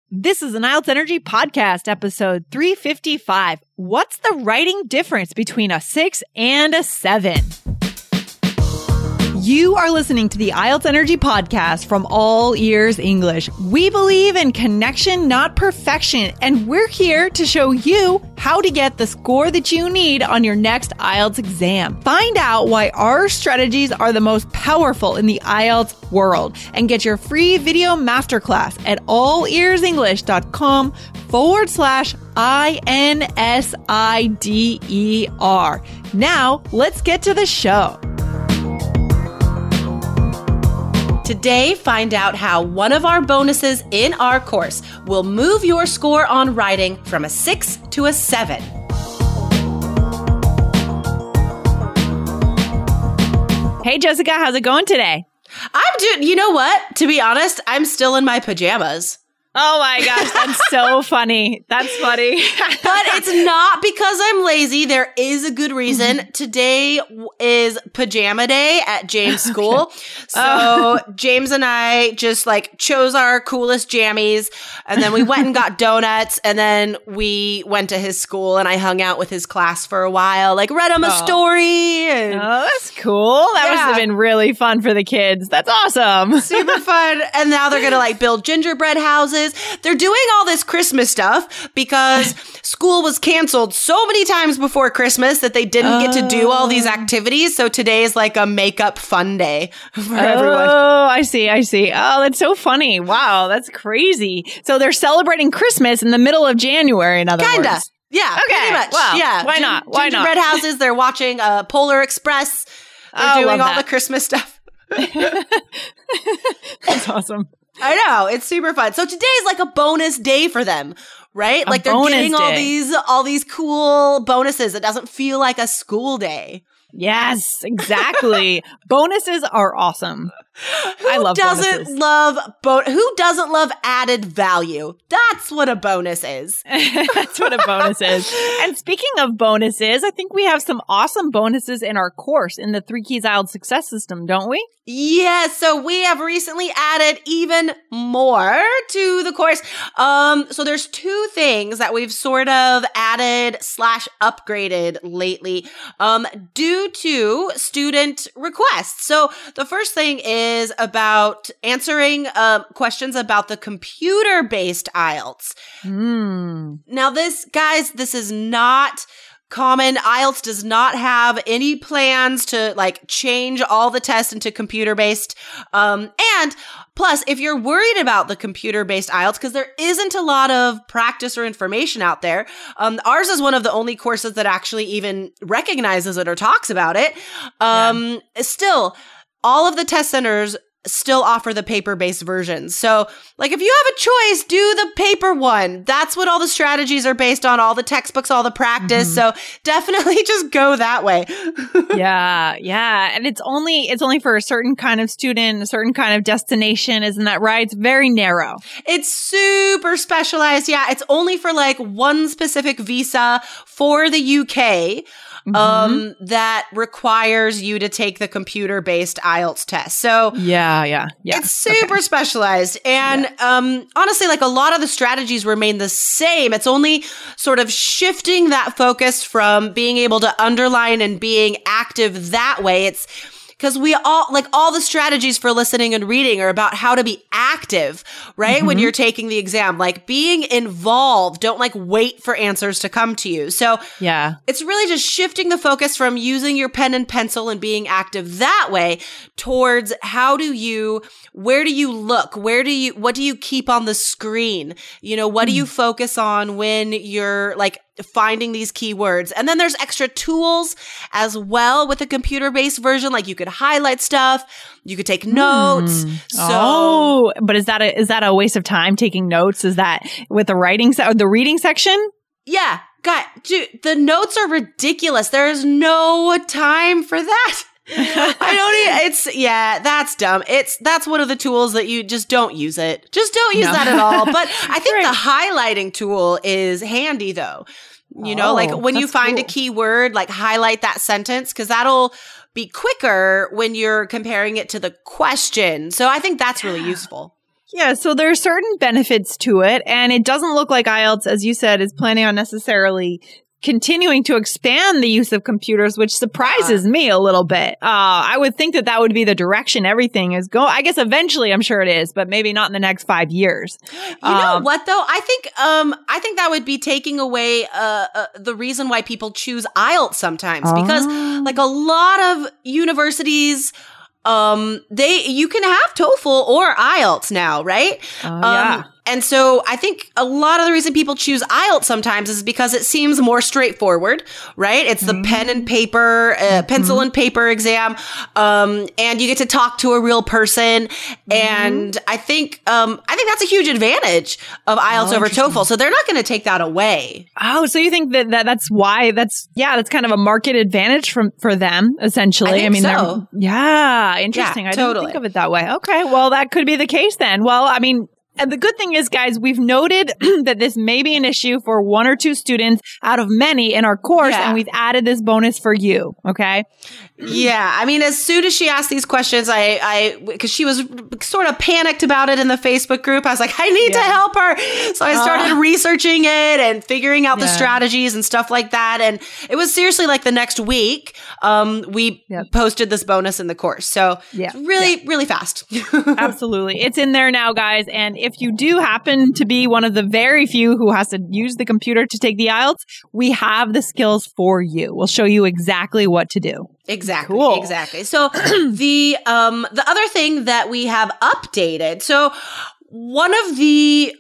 This is an IELTS Energy Podcast, episode 355. What's the writing difference between a 6 and a 7? You are listening to the IELTS Energy Podcast from All Ears English. We believe in connection, not perfection, and we're here to show you how to get the score that you need on your next IELTS exam. Find out why our strategies are the most powerful in the IELTS world and get your free video masterclass at allearsenglish.com/INSIDER. Now, let's get to the show. Today, find out how one of our bonuses in our course will move your score on writing from a 6 to a 7. Hey, Jessica, how's it going today? You know what? To be honest, I'm still in my pajamas. Oh my gosh, that's so funny. That's funny. But it's not because I'm lazy. There is a good reason. Today is pajama day at James' school. So James and I just chose our coolest jammies, and then we went and got donuts, and then we went to his school and I hung out with his class for a while, read him a story. And, that's cool. That must have been really fun for the kids. That's awesome. Super fun. And now they're going to build gingerbread houses. They're doing all this Christmas stuff because school was canceled so many times before Christmas that they didn't get to do all these activities. So today is a makeup fun day for everyone. Oh, I see. Oh, that's so funny. Wow, that's crazy. So they're celebrating Christmas in the middle of January, in other words. Yeah, okay. Pretty much. Wow. Yeah. Why not? Gingerbread houses. They're watching Polar Express. They're doing all the Christmas stuff. That's awesome. I know, it's super fun. So today is a bonus day for them, right? They're getting all these cool bonuses. It doesn't feel like a school day. Yes, exactly. Bonuses are awesome. I love bonuses. Who doesn't love added value? That's what a bonus is. That's what a bonus is. And speaking of bonuses, I think we have some awesome bonuses in our course in the 3 Keys IELTS Success System, don't we? Yes, so we have recently added even more to the course. So there's 2 things that we've sort of added / upgraded lately due to student requests. So the first thing is about answering questions about the computer-based IELTS. Now this is not common. IELTS does not have any plans to change all the tests into computer-based. And plus, if you're worried about the computer-based IELTS, because there isn't a lot of practice or information out there, ours is one of the only courses that actually even recognizes it or talks about it. Still, all of the test centers still offer the paper-based versions. So, if you have a choice, do the paper one. That's what all the strategies are based on, all the textbooks, all the practice. So definitely just go that way. Yeah. And it's only for a certain kind of student, a certain kind of destination. Isn't that right? It's very narrow. It's super specialized. Yeah. It's only for one specific visa for the UK. That requires you to take the computer-based IELTS test. So yeah. It's super specialized. And honestly, a lot of the strategies remain the same. It's only sort of shifting that focus from being able to underline and being active that way. It's because we all the strategies for listening and reading are about how to be active, right? When you're taking the exam, being involved. Don't wait for answers to come to you. So yeah, it's really just shifting the focus from using your pen and pencil and being active that way towards where do you look? What do you keep on the screen? What do you focus on when you're finding these keywords? And then there's extra tools as well with the computer-based version. You could highlight stuff, you could take notes. But is that a waste of time taking notes? Is that with the reading section? Yeah, dude, the notes are ridiculous. There is no time for that. That's dumb. That's one of the tools that you just don't use it. Just don't use that at all. But I think the highlighting tool is handy though. When you find a keyword, highlight that sentence, because that'll be quicker when you're comparing it to the question. So I think that's really useful. Yeah, so there are certain benefits to it, and it doesn't look like IELTS, as you said, is planning on necessarily continuing to expand the use of computers, which surprises me a little bit. I would think that would be the direction everything is going. I guess eventually, I'm sure it is, but maybe not in the next 5 years. You know what, though? I think that would be taking away the reason why people choose IELTS sometimes, because like a lot of universities, you can have TOEFL or IELTS now, right? Yeah. And so I think a lot of the reason people choose IELTS sometimes is because it seems more straightforward, right? It's the pen and paper, pencil and paper exam. And you get to talk to a real person. And I think that's a huge advantage of IELTS over TOEFL. So they're not going to take that away. Oh, so you think that's why that's kind of a market advantage for them, essentially. I mean, so. Interesting. Yeah, I didn't think of it that way. Okay. Well, that could be the case then. Well, I mean, and the good thing is, guys, we've noted that this may be an issue for 1 or 2 students out of many in our course, and we've added this bonus for you. Okay. Yeah. I mean, as soon as she asked these questions, because she was sort of panicked about it in the Facebook group, I was like, I need to help her. So I started researching it and figuring out the strategies and stuff like that. And it was seriously like the next week, we posted this bonus in the course. So it's really fast. Absolutely. It's in there now, guys. And if you do happen to be one of the very few who has to use the computer to take the IELTS, we have the skills for you. We'll show you exactly what to do. Exactly. Cool. Exactly. So the other thing that we have updated. So one of the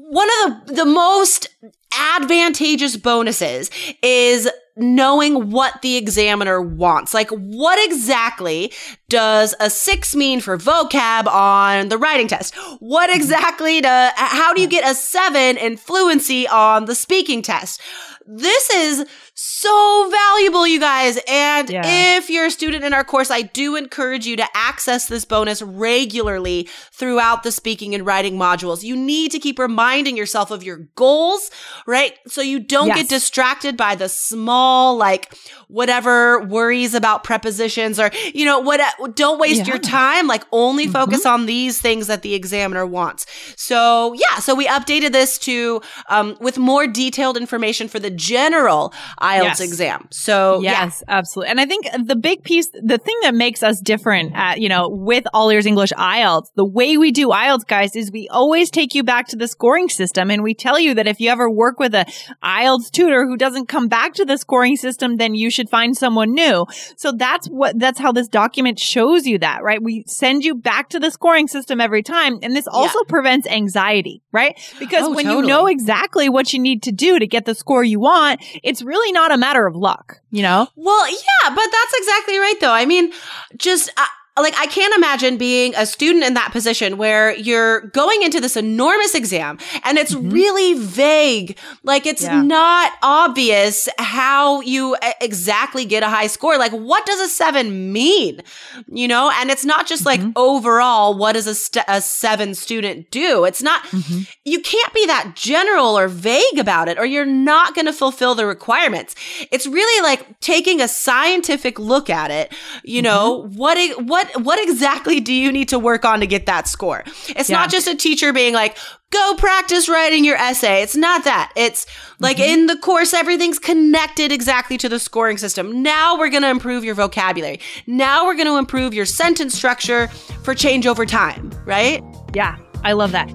most advantageous bonuses is knowing what the examiner wants. Like, what exactly does a 6 mean for vocab on the writing test? What exactly how do you get a 7 in fluency on the speaking test? This is so valuable, you guys. And if you're a student in our course, I do encourage you to access this bonus regularly throughout the speaking and writing modules. You need to keep reminding yourself of your goals, right? So you don't get distracted by the small, like, whatever worries about prepositions or, don't waste your time. Like, only focus on these things that the examiner wants. So we updated this to, with more detailed information for the general IELTS exam. So yes, absolutely. And I think the big piece, the thing that makes us different at, with All Ears English IELTS, the way we do IELTS, guys, is we always take you back to the scoring system. And we tell you that if you ever work with a IELTS tutor who doesn't come back to the scoring system, then you should find someone new. So that's how this document shows you that, right? We send you back to the scoring system every time. And this also prevents anxiety, right? Because when you know exactly what you need to do to get the score you want, it's really not a matter of luck, Well, yeah, but that's exactly right, though. I mean, just I can't imagine being a student in that position where you're going into this enormous exam and it's really vague. Like, it's not obvious how you exactly get a high score. Like, what does a 7 mean? And it's not just like overall, what does a 7 student do? It's not, you can't be that general or vague about it or you're not going to fulfill the requirements. It's really like taking a scientific look at it. What exactly do you need to work on to get that score? It's not just a teacher being like, go practice writing your essay. It's not that. It's like in the course, everything's connected exactly to the scoring system. Now we're going to improve your vocabulary. Now we're going to improve your sentence structure for change over time, right? Yeah, I love that.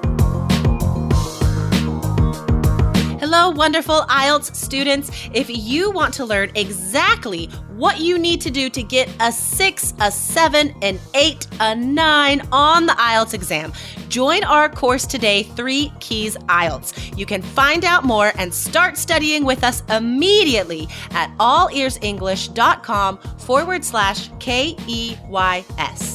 Hello, wonderful IELTS students. If you want to learn exactly what you need to do to get a 6, a 7, an 8, a 9 on the IELTS exam, join our course today, 3 Keys IELTS. You can find out more and start studying with us immediately at allearsenglish.com/KEYS.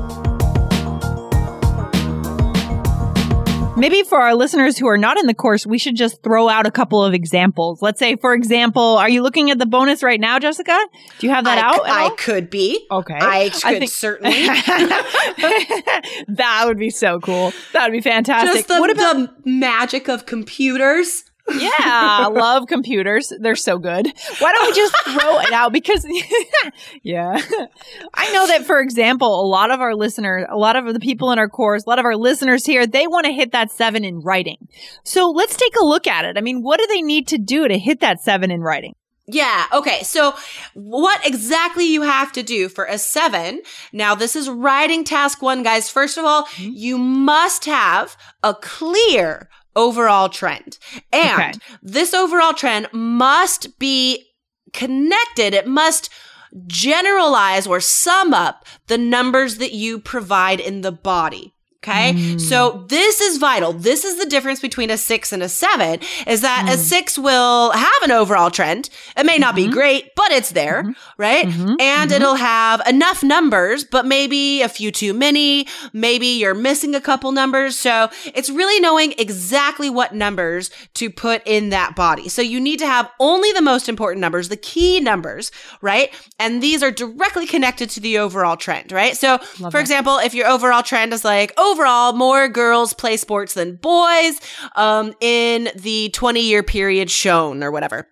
Maybe for our listeners who are not in the course, we should just throw out a couple of examples. Let's say, for example, are you looking at the bonus right now, Jessica? Do you have that out? I could be. Okay. I think certainly. That would be so cool. That would be fantastic. Just the magic of computers. Yeah, I love computers. They're so good. Why don't we just throw it out? Because, yeah, I know that, for example, a lot of our listeners, a lot of the people in our course, a lot of our listeners here, they want to hit that 7 in writing. So let's take a look at it. I mean, what do they need to do to hit that 7 in writing? Yeah. Okay. So what exactly you have to do for a 7. Now, this is writing task 1, guys. First of all, you must have a clear overall trend. And this overall trend must be connected. It must generalize or sum up the numbers that you provide in the body. Okay. So this is vital. This is the difference between a 6 and a 7 is that a 6 will have an overall trend. It may not be great, but it's there, right? And it'll have enough numbers, but maybe a few too many. Maybe you're missing a couple numbers. So it's really knowing exactly what numbers to put in that body. So you need to have only the most important numbers, the key numbers, right? And these are directly connected to the overall trend, right? So for example, if your overall trend is like, overall, more girls play sports than boys in the 20-year period shown or whatever.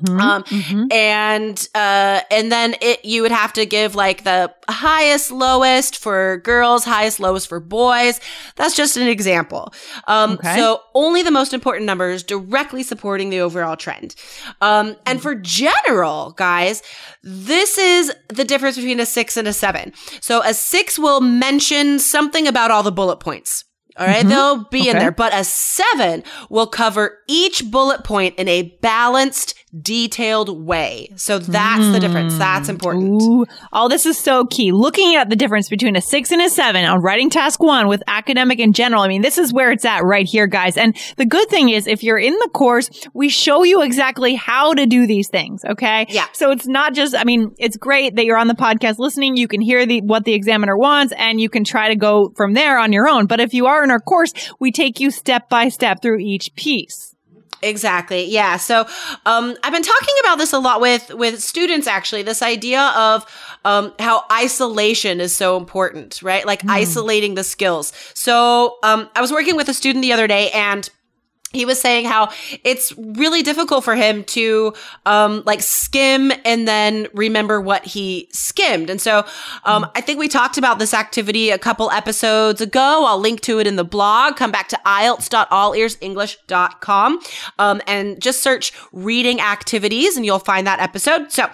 And then you would have to give like the highest, lowest for girls, highest, lowest for boys. That's just an example. So only the most important numbers directly supporting the overall trend. And for general, guys, this is the difference between a 6 and a 7. So a 6 will mention something about all the bullet points. All right. They'll be in there, but a 7 will cover each bullet point in a balanced, detailed way. So that's the difference. That's important. Ooh. Oh, this is so key. Looking at the difference between a 6 and a 7 on writing task 1 with academic in general. I mean, this is where it's at right here, guys. And the good thing is if you're in the course, we show you exactly how to do these things. Okay. Yeah. So it's not just, I mean, it's great that you're on the podcast listening. You can hear what the examiner wants and you can try to go from there on your own. But if you are in our course, we take you step by step through each piece. Exactly. Yeah. So, I've been talking about this a lot with students, actually, this idea of, how isolation is so important, right? Like isolating the skills. So, I was working with a student the other day and he was saying how it's really difficult for him to, like skim and then remember what he skimmed. And so, I think we talked about this activity a couple episodes ago. I'll link to it in the blog. Come back to IELTS.allearsenglish.com, and just search reading activities and you'll find that episode. So,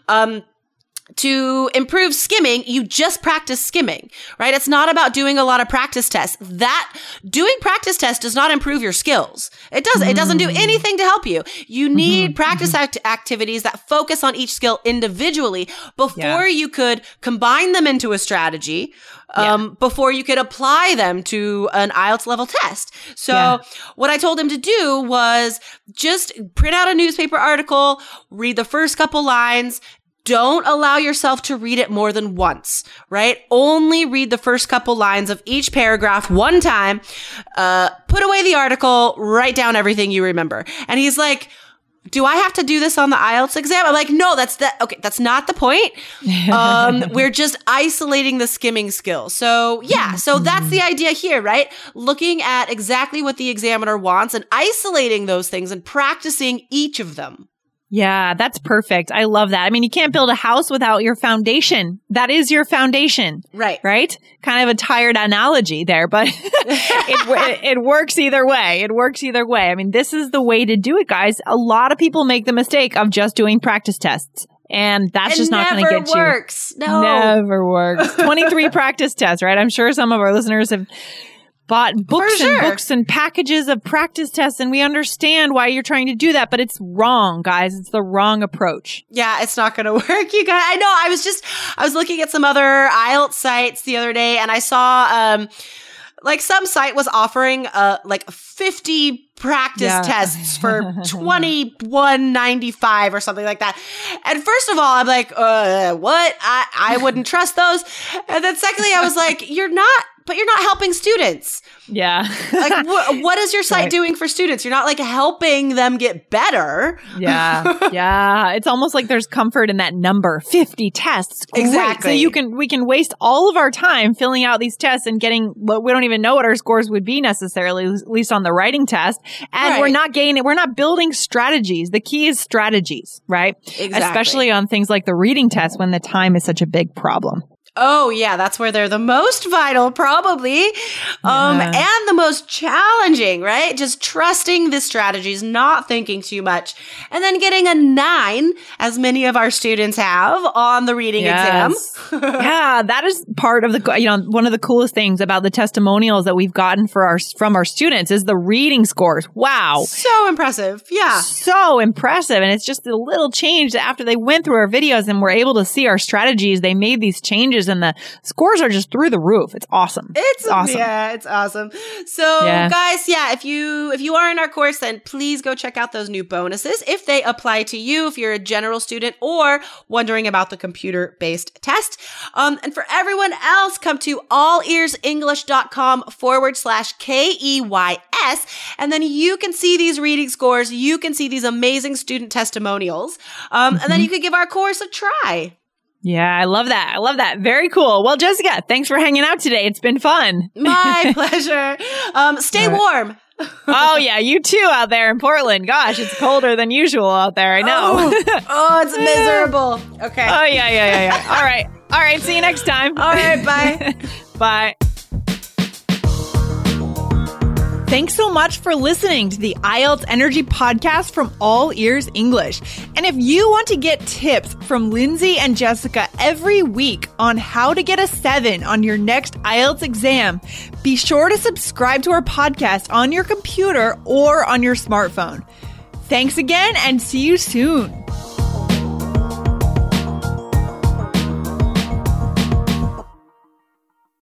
to improve skimming, you just practice skimming, right? It's not about doing a lot of practice tests. Doing practice tests does not improve your skills. It doesn't do anything to help you. You need practice activities that focus on each skill individually before you could combine them into a strategy, before you could apply them to an IELTS level test. So what I told him to do was just print out a newspaper article, read the first couple lines. Don't allow yourself to read it more than once, right? Only read the first couple lines of each paragraph one time, put away the article, write down everything you remember. And he's like, do I have to do this on the IELTS exam? I'm like, no, that's not the point. We're just isolating the skimming skill. So so that's the idea here, right? Looking at exactly what the examiner wants and isolating those things and practicing each of them. Yeah, that's perfect. I love that. I mean, you can't build a house without your foundation. That is your foundation. Right. Right? Kind of a tired analogy there, but it works either way. It works either way. I mean, this is the way to do it, guys. A lot of people make the mistake of just doing practice tests. And that's just not going to get you. Never works. No. Never works. 23 practice tests, right? I'm sure some of our listeners have bought books and books and packages of practice tests, and we understand why you're trying to do that, but it's wrong, guys. It's the wrong approach. Yeah, it's not going to work, you guys. I know. I was looking at some other IELTS sites the other day, and I saw like some site was offering like 50 practice tests for $21.95 or something like that. And first of all, I'm like, what? I wouldn't trust those. And then secondly, I was like, you're not helping students. Yeah. Like, what is your site doing for students? You're not like helping them get better. Yeah. Yeah. It's almost like there's comfort in that number, 50 tests. Great. Exactly. So we can waste all of our time filling out these tests and getting what we don't even know what our scores would be necessarily, at least on the writing test. And we're not building strategies. The key is strategies, right? Exactly. Especially on things like the reading test when the time is such a big problem. Oh, yeah, that's where they're the most vital, probably, and the most challenging, right? Just trusting the strategies, not thinking too much, and then getting a 9, as many of our students have on the reading exam. Yeah, that is part of the, one of the coolest things about the testimonials that we've gotten from our students is the reading scores. Wow. So impressive. Yeah. So impressive. And it's just a little change after they went through our videos and were able to see our strategies. They made these changes and the scores are just through the roof. It's awesome. It's awesome. Yeah, it's awesome. So guys, if you are in our course, then please go check out those new bonuses if they apply to you, if you're a general student or wondering about the computer-based test. And for everyone else, come to allearsenglish.com/KEYS. And then you can see these reading scores. You can see these amazing student testimonials. And then you can give our course a try. Yeah, I love that. I love that. Very cool. Well, Jessica, thanks for hanging out today. It's been fun. My pleasure. Stay warm. Oh, yeah. You too out there in Portland. Gosh, it's colder than usual out there. I know. Oh, it's miserable. Okay. Oh, yeah. All right. See you next time. All right. Bye. Bye. Thanks so much for listening to the IELTS Energy Podcast from All Ears English. And if you want to get tips from Lindsay and Jessica every week on how to get a 7 on your next IELTS exam, be sure to subscribe to our podcast on your computer or on your smartphone. Thanks again and see you soon.